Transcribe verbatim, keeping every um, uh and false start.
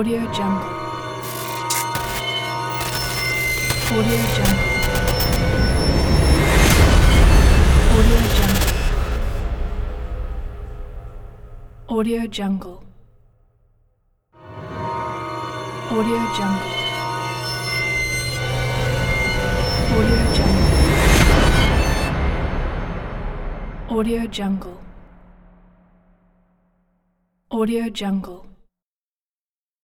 Audio Jungle. Audio Jungle. Audio Jungle. Audio Jungle. Audio Jungle. Audio Jungle. Audio Jungle. Audio Jungle.